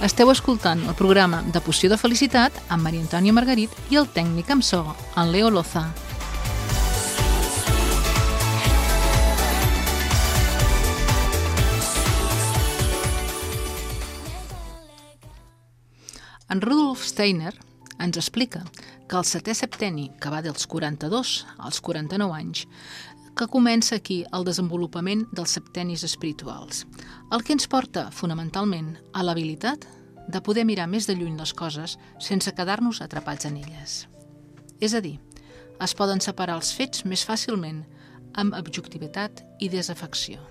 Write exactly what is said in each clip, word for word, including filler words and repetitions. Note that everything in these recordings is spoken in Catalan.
Esteu escoltant el programa de Poció de Felicitat amb Maria Antònia Margarit i el tècnic amb so, en Leo Loza. En Rudolf Steiner ens explica que el setè septenni, que va dels quaranta-dos als quaranta-nou anys, que comença aquí el desenvolupament dels septennis espirituals, el que ens porta, fonamentalment, a l'habilitat de poder mirar més de lluny les coses sense quedar-nos atrapats en elles. És a dir, es poden separar els fets més fàcilment amb objectivitat i desafecció.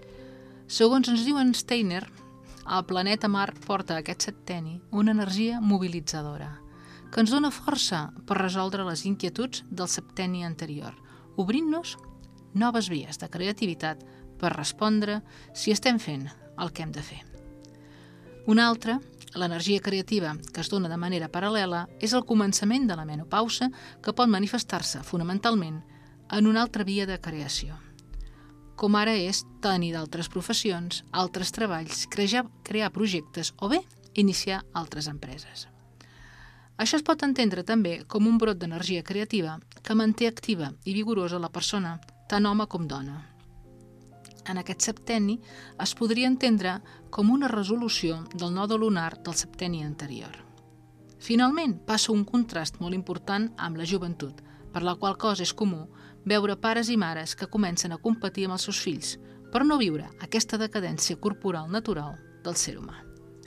Segons ens diu en Steiner, el planeta Mart porta a aquest septenni una energia mobilitzadora que ens dona força per resoldre les inquietuds del septenni anterior, obrint-nos noves vies de creativitat per respondre si estem fent el que hem de fer. Una altra, l'energia creativa que es dona de manera paral·lela, és el començament de la menopausa que pot manifestar-se fonamentalment en una altra via de creació, com ara és tenir d'altres professions, altres treballs, crear, crear projectes o bé iniciar altres empreses. Això es pot entendre també com un brot d'energia creativa que manté activa i vigorosa la persona, tant home com dona. En aquest septenni es podria entendre com una resolució del node lunar del septenni anterior. Finalment, passa un contrast molt important amb la joventut, per la qual cosa és comú veure pares i mares que comencen a competir amb els seus fills per no viure aquesta decadència corporal natural del ser humà.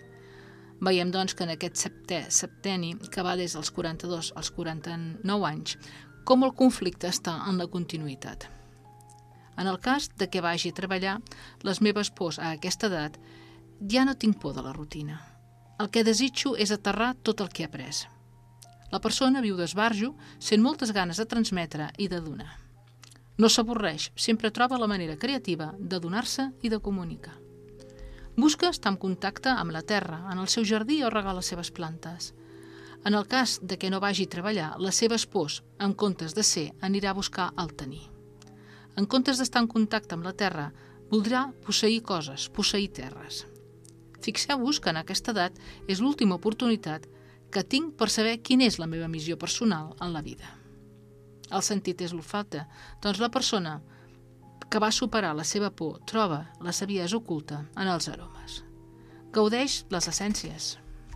Veiem, doncs, que en aquest septè septenni, que va des dels quaranta-dos als quaranta-nou anys, com el conflicte està en la continuïtat. En el cas de que vagi a treballar, les meves pors a aquesta edat, ja no tinc por de la rutina. El que desitjo és aterrar tot el que he après. La persona viu d'esbarjo, sent moltes ganes de transmetre i de donar. No s'avorreix, sempre troba la manera creativa de donar-se i de comunicar. Busca estar en contacte amb la terra, en el seu jardí o regar les seves plantes. En el cas de que no vagi a treballar, les seves pors, en comptes de ser, anirà a buscar el tenir. En comptes d'estar en contacte amb la terra, voldrà posseir coses, posseir terres. Fixeu-vos que en aquesta edat és l'última oportunitat que tinc per saber quina és la meva missió personal en la vida. El sentit és l'olfacte, doncs la persona que va superar la seva por troba la saviesa oculta en els aromes. Gaudeix les essències,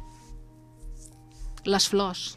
les flors.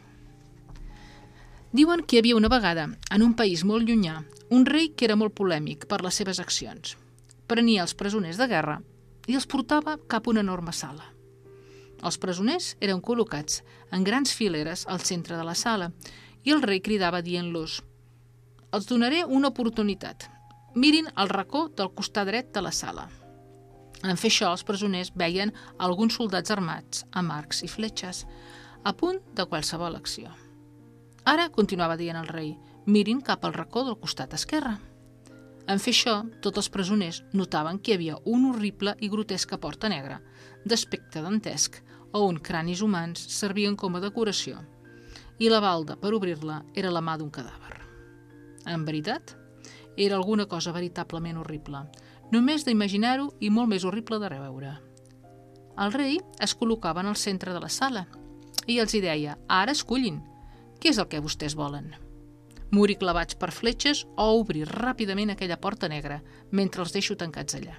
Diuen que hi havia una vegada, en un país molt llunyà, un rei que era molt polèmic per les seves accions. Prenia els presoners de guerra i els portava cap a una enorme sala. Els presoners eren col·locats en grans fileres al centre de la sala i el rei cridava dient-los: «Els donaré una oportunitat. Mirin el racó del costat dret de la sala». En fer això, els presoners veien alguns soldats armats amb arcs i fletxes a punt de qualsevol acció. Ara, continuava dient el rei, mirin cap al racó del costat esquerre. En fer això, tots els presoners notaven que hi havia un horrible i grotesca porta negra, d'aspecte dantesc, on cranis humans servien com a decoració, i la balda per obrir-la era la mà d'un cadàver. En veritat, era alguna cosa veritablement horrible, només d'imaginar-ho i molt més horrible de veure. El rei es col·locava en el centre de la sala i els hi deia: «Ara escullin, què és el que vostès volen? Morir clavats per fletxes o obrir ràpidament aquella porta negra mentre els deixo tancats allà?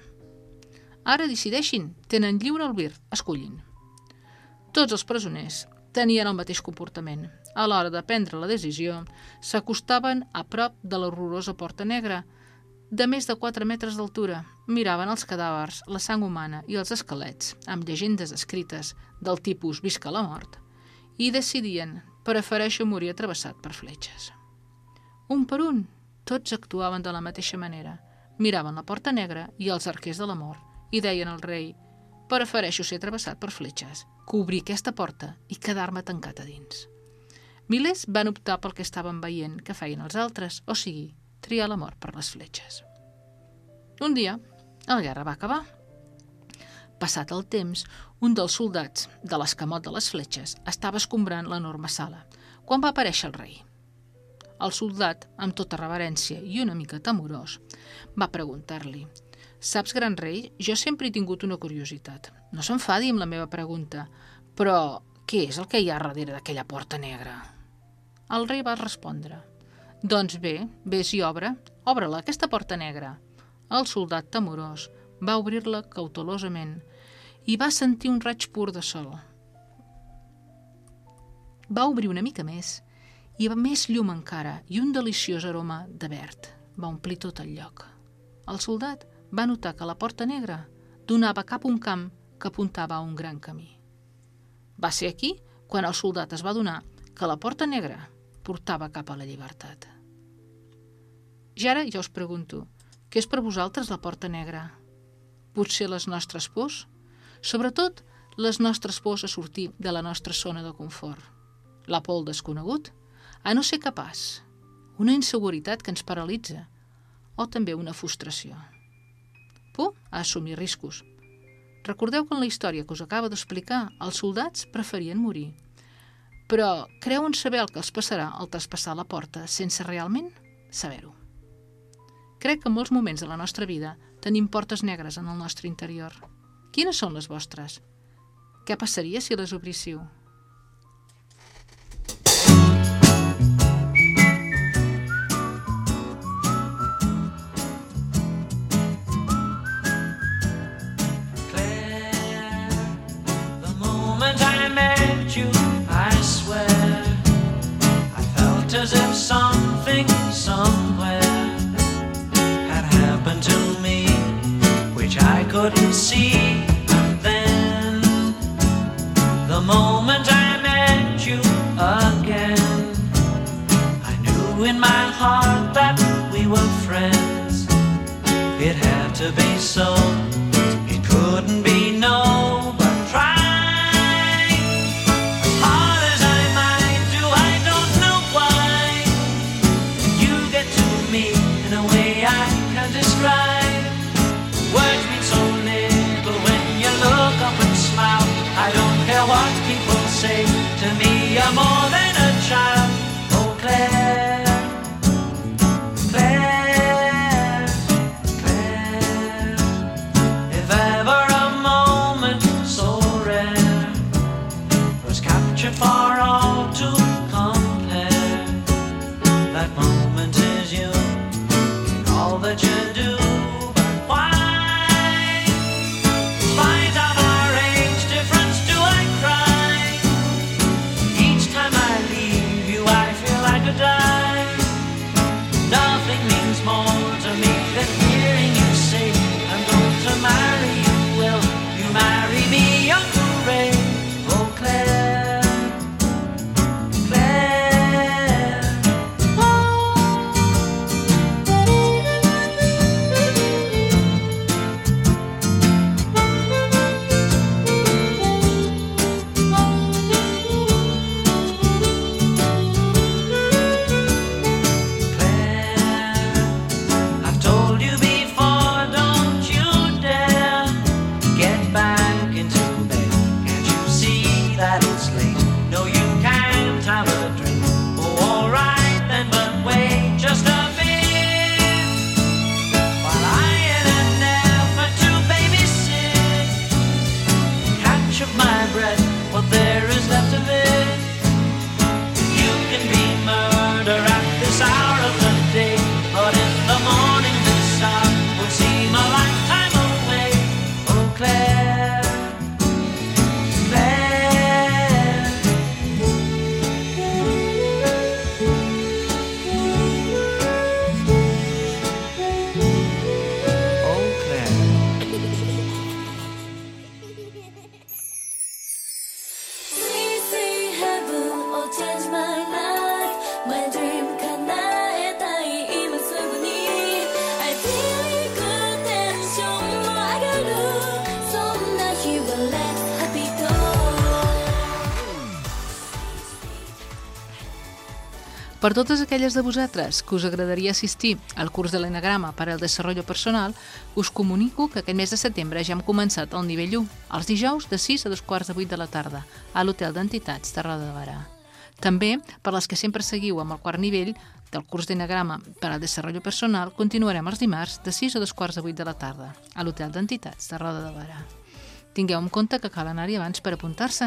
Ara decideixin, tenen lliure albir, escullin». Tots els presoners tenien el mateix comportament. A l'hora de prendre la decisió, s'acostaven a prop de l'horrorosa porta negra, de més de quatre metres d'altura, miraven els cadàvers, la sang humana i els esquelets, amb llegendes escrites del tipus «Visca la mort», i decidien: «Prefereixo morir travessat per fletxes». Un per un, tots actuaven de la mateixa manera. Miraven la porta negra i els arquers de la mort i deien al rei: «Prefereixo ser travessat per fletxes que obrir aquesta porta i quedar-me tancat a dins». Milers van optar pel que estaven veient que feien els altres, o sigui, triar la mort per les fletxes. Un dia, la guerra va acabar. Passat el temps, un dels soldats de l'escamot de les fletxes estava escombrant l'enorme sala, quan va aparèixer el rei. El soldat, amb tota reverència i una mica temorós, va preguntar-li: «Saps, gran rei, jo sempre he tingut una curiositat. No s'enfadi amb la meva pregunta, Però què és el que hi ha darrere d'aquella porta negra? El rei va respondre: doncs bé, vés i obre, obre-la, aquesta porta negra. El soldat temorós va obrir-la cautelosament i va sentir un raig pur de sol. Va obrir una mica més i va més llum encara i un deliciós aroma de verd va omplir tot el lloc. El soldat va notar que la porta negra donava cap a un camp que apuntava a un gran camí. Va ser aquí quan el soldat es va adonar que la porta negra portava cap a la llibertat. I ara jo us pregunto, què és per vosaltres la porta negra? Potser les nostres pors? Sobretot les nostres pors a sortir de la nostra zona de confort. La por al desconegut, a no ser capaç, una inseguretat que ens paralitza, o també una frustració. Por a assumir riscos. Recordeu que en la història que us acabo d'explicar, els soldats preferien morir. Però creuen saber el que els passarà al traspassar la porta sense realment saber-ho. Crec que en molts moments de la nostra vida tenim portes negres en el nostre interior. Quines són les vostres? Què passaria si les obríssiu? As if something somewhere had happened to me, which I couldn't see. And then, the moment I met you again, I knew in my heart that we were friends. It had to be so, it couldn't be no, but try. Words mean so little when you look up and smile. I don't care what people say, to me you're more than a child. Oh Claire, Claire, Claire, if ever a moment so rare was captured for all to compare, that moment is you in all that you do. Nothing means more to me than hearing you say, I'm going to marry you. Will you marry me, Uncle Ray? Oh Claire, Claire, Per totes aquelles de vosaltres que us agradaria assistir al curs de l'Enagrama per al Desarrollo Personal, us comunico que aquest mes de setembre ja hem començat el nivell u, els dijous de sis a dos quarts de vuit de la tarda, a l'Hotel d'Entitats de Roda de Barà. També, per les que sempre seguiu amb el quart nivell del curs d'Enagrama per al Desarrollo Personal, continuarem els dimarts de sis a dos quarts de vuit de la tarda, a l'Hotel d'Entitats de Roda de Barà. Tingueu en compte que cal anar-hi abans per apuntar-se.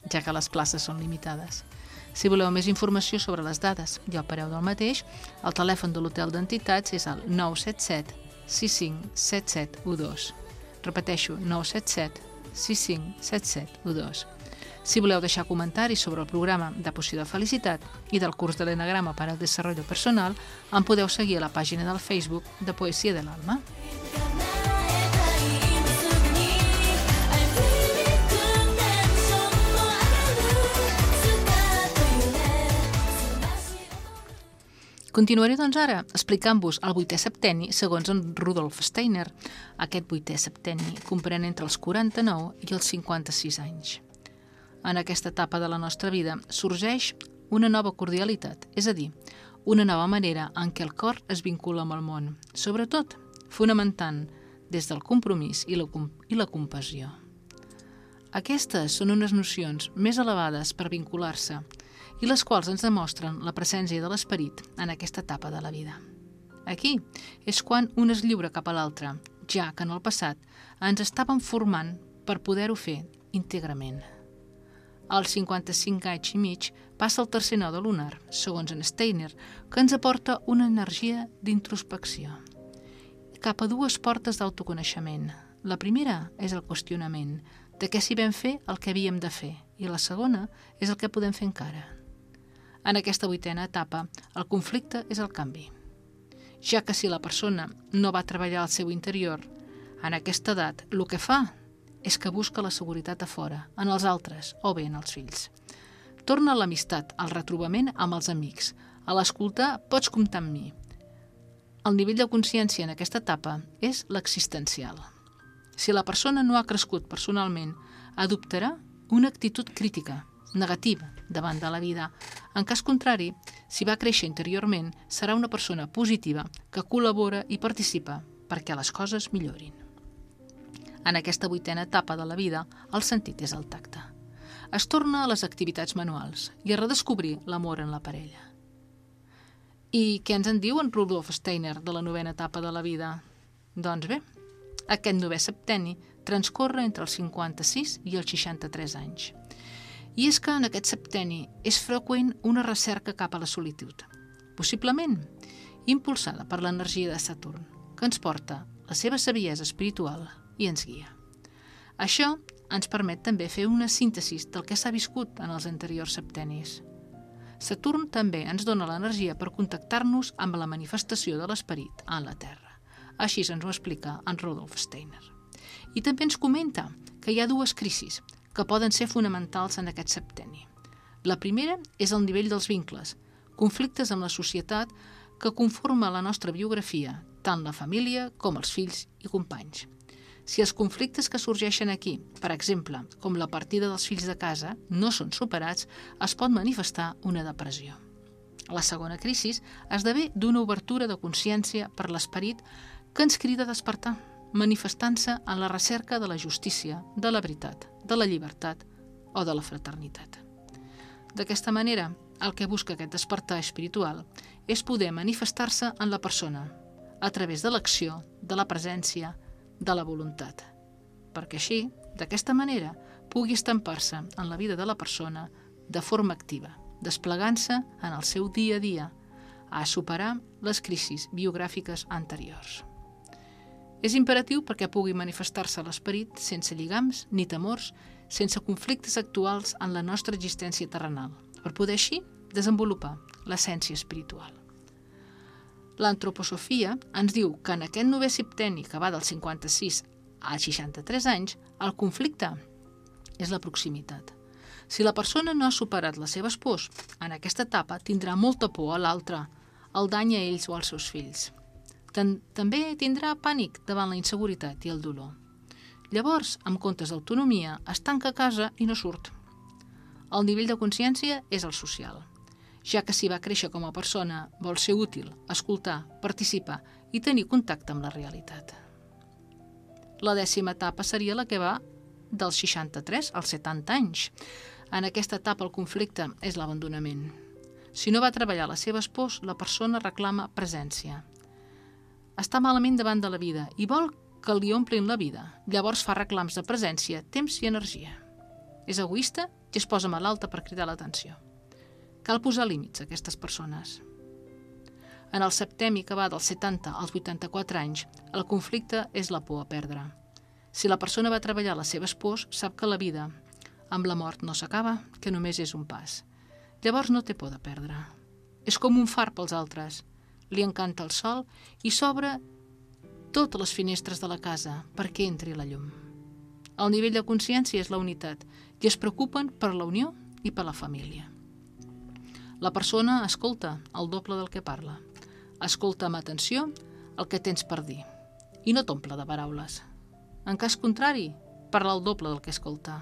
ja que les places són limitades. Si voleu més informació sobre les dades i el preu del mateix, el telèfon de l'Hotel d'Entitats és el nou set set sis cinc set set u dos. Repeteixo, nou set set sis cinc set set u dos. Si voleu deixar comentaris sobre el programa de Poció de Felicitat i del curs de l'Enagrama para el Desarrollo Personal, em podeu seguir a la pàgina del Facebook de Poesia de l'Alma. Continuaré, doncs, ara explicant-vos el vuitè septenni segons en Rudolf Steiner. Aquest vuitè septenni comprèn entre els quaranta-nou i els cinquanta-sis anys. En aquesta etapa de la nostra vida sorgeix una nova cordialitat, és a dir, una nova manera en què el cor es vincula amb el món, sobretot fonamentant des del compromís i la, i la compassió. Aquestes són unes nocions més elevades per vincular-se i les quals ens demostren la presència de l'esperit en aquesta etapa de la vida. Aquí és quan un es lliura cap a l'altre, ja que en el passat ens estàvem formant per poder-ho fer íntegrament. Als cinquanta-cinc anys i mig passa el tercer node lunar, segons en Steiner, que ens aporta una energia d'introspecció cap a dues portes d'autoconeixement. La primera és el qüestionament de què si vam fer el que havíem de fer i la segona és el que podem fer encara. En aquesta vuitena etapa, el conflicte és el canvi. Ja que si la persona no va treballar al seu interior, en aquesta edat el que fa és que busca la seguretat a fora, en els altres o bé en els fills. Torna a l'amistat, al retrobament amb els amics. A l'escoltar pots comptar amb mi. El nivell de consciència en aquesta etapa és l'existencial. Si la persona no ha crescut personalment, adoptarà una actitud crítica, negativa, davant de la vida. En cas contrari, si va créixer interiorment, serà una persona positiva que col·labora i participa perquè les coses millorin. En aquesta vuitena etapa de la vida, el sentit és el tacte. Es torna a les activitats manuals i a redescobrir l'amor en la parella. I què ens en diu en Rudolf Steiner de la novena etapa de la vida? Doncs bé, aquest novè septenni transcorre entre els cinquanta-sis i els seixanta-tres anys. I és que en aquest septenni és freqüent una recerca cap a la solitud, possiblement impulsada per l'energia de Saturn, que ens porta la seva saviesa espiritual i ens guia. Això ens permet també fer una síntesi del que s'ha viscut en els anteriors septennis. Saturn també ens dona l'energia per contactar-nos amb la manifestació de l'esperit en la Terra. Així ens ho explica en Rudolf Steiner. I també ens comenta que hi ha dues crisis que poden ser fonamentals en aquest septenni. La primera és el nivell dels vincles, conflictes amb la societat que conforma la nostra biografia, tant la família com els fills i companys. Si els conflictes que sorgeixen aquí, per exemple, com la partida dels fills de casa, no són superats, es pot manifestar una depressió. La segona crisi esdevé d'una obertura de consciència per l'esperit que ens crida a despertar, manifestant-se en la recerca de la justícia, de la veritat, de la llibertat o de la fraternitat. D'aquesta manera, el que busca aquest despertar espiritual és poder manifestar-se en la persona, a través de l'acció, de la presència, de la voluntat, perquè així, d'aquesta manera, pugui estampar-se en la vida de la persona de forma activa, desplegant-se en el seu dia a dia, a superar les crisis biogràfiques anteriors. És imperatiu perquè pugui manifestar-se l'esperit sense lligams ni temors, sense conflictes actuals en la nostra existència terrenal, per poder així desenvolupar l'essència espiritual. L'antroposofia ens diu que en aquest novè septenni que va dels cinquanta-sis als seixanta-tres anys, el conflicte és la proximitat. Si la persona no ha superat les seves pors, en aquesta etapa tindrà molta por a l'altre, el dany a ells o als seus fills. També tindrà pànic davant la inseguretat i el dolor. Llavors, amb comptes d'autonomia, es tanca a casa i no surt. El nivell de consciència és el social, ja que si va créixer com a persona vol ser útil, escoltar, participar i tenir contacte amb la realitat. La dècima etapa seria la que va dels seixanta-tres als setanta anys. En aquesta etapa el conflicte és l'abandonament. Si no va treballar les seves pors, la persona reclama presència. Està malament davant de la vida i vol que li omplin la vida. Llavors fa reclams de presència, temps i energia. és egoista i es posa malalta per cridar l'atenció. Cal posar límits a aquestes persones. En el septemi que va dels setanta als vuitanta-quatre anys, el conflicte és la por a perdre. Si la persona va treballar les seves pors, sap que la vida amb la mort no s'acaba, que només és un pas. Llavors no té por de perdre. És com un far pels altres. Li encanta el sol i s'obre totes les finestres de la casa perquè entri la llum. El nivell de consciència és la unitat i es preocupen per la unió i per la família. La persona escolta el doble del que parla. Escolta amb atenció el que tens per dir i no t'omple de paraules. En cas contrari, parla el doble del que escolta.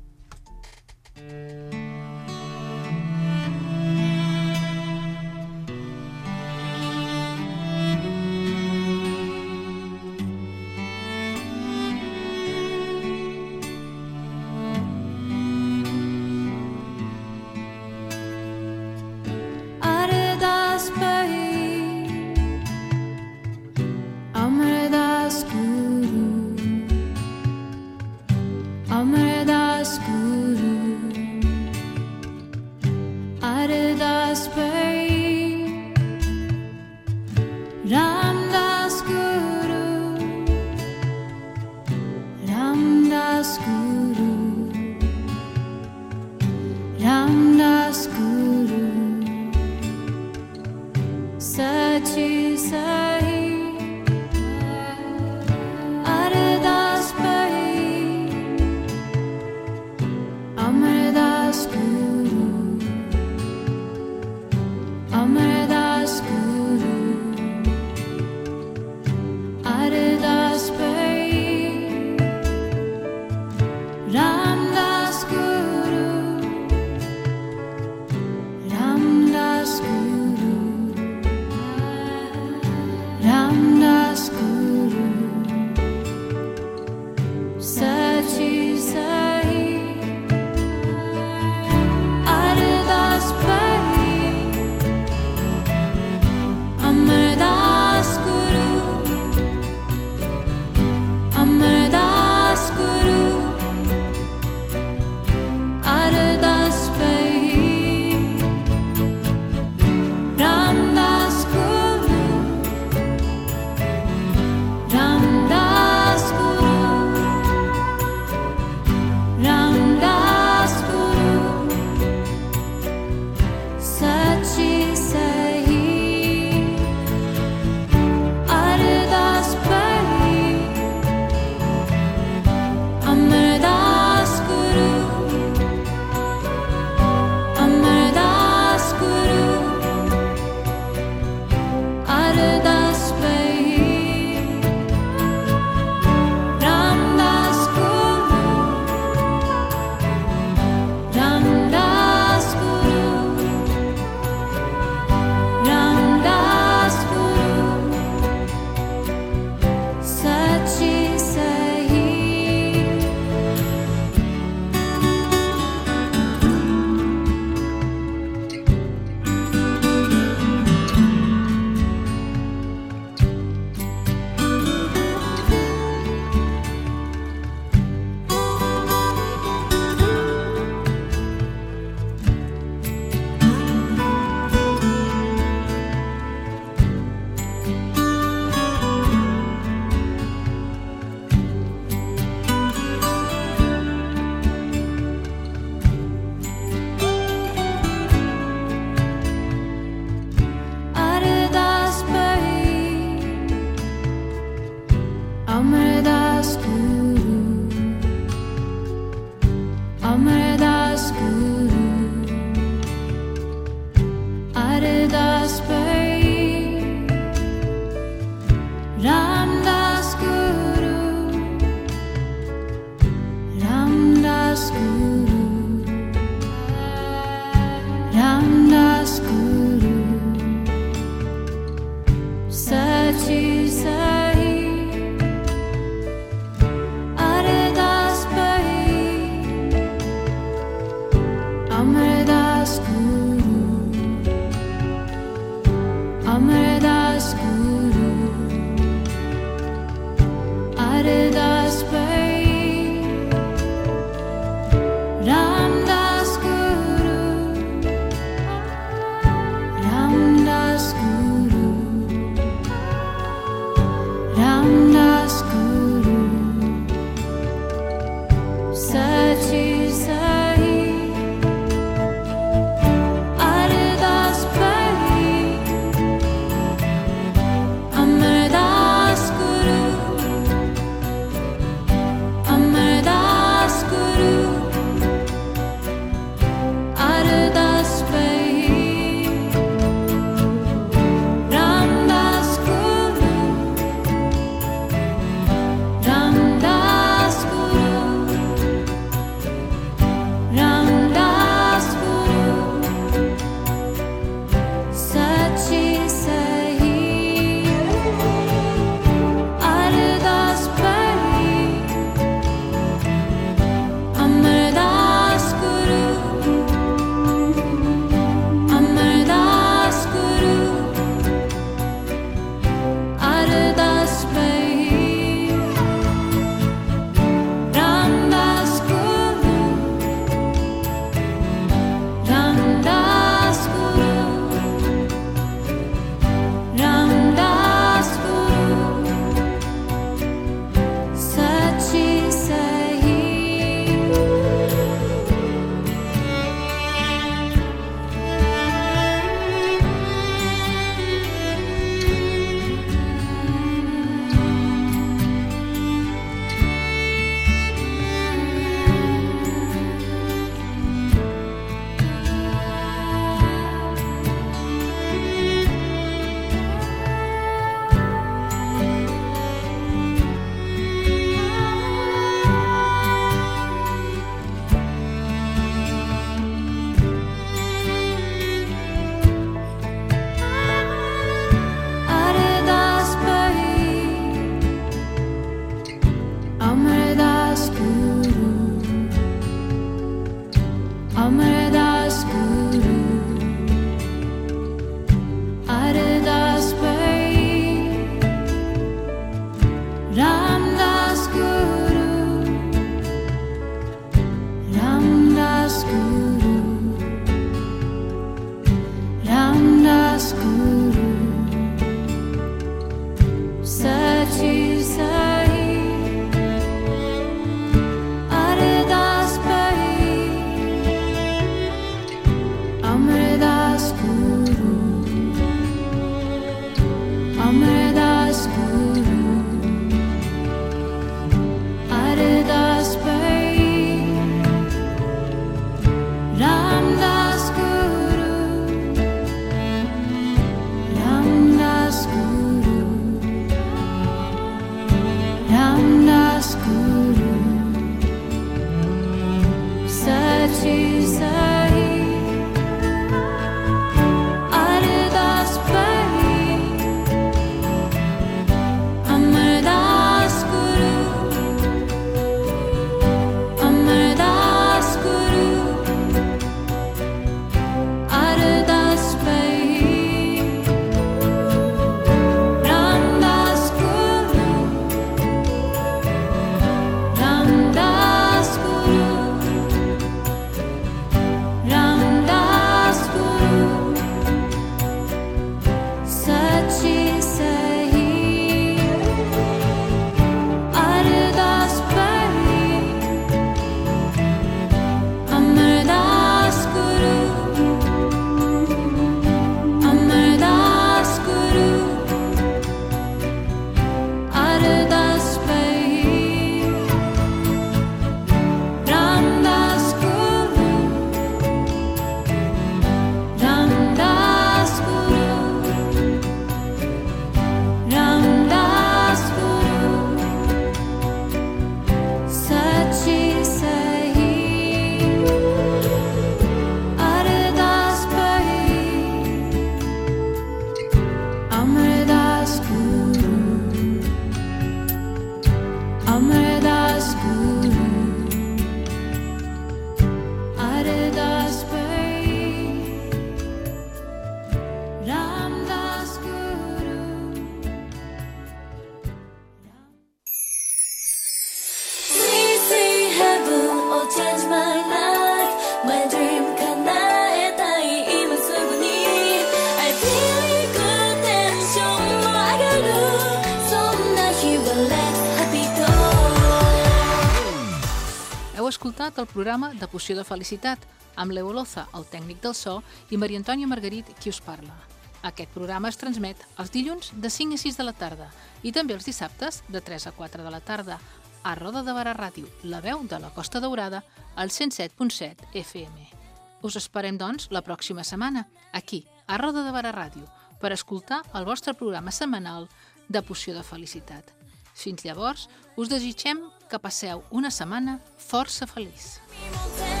escoltat el programa de Poció de Felicitat, amb Leo Loza, el tècnic del so, i Maria Antònia Margarit, qui us parla. Aquest programa es transmet els dilluns de cinc a sis de la tarda i també els dissabtes de tres a quatre de la tarda a Roda de Barà Ràdio, la veu de la Costa Daurada, al cent set punt set F M. Us esperem, doncs, la pròxima setmana, aquí, a Roda de Barà Ràdio, per escoltar el vostre programa setmanal de Poció de Felicitat. Fins llavors, us desitgem que passeu una setmana força feliç.